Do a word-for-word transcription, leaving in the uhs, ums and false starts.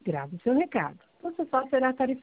Grave o seu recado. Você só será tarifado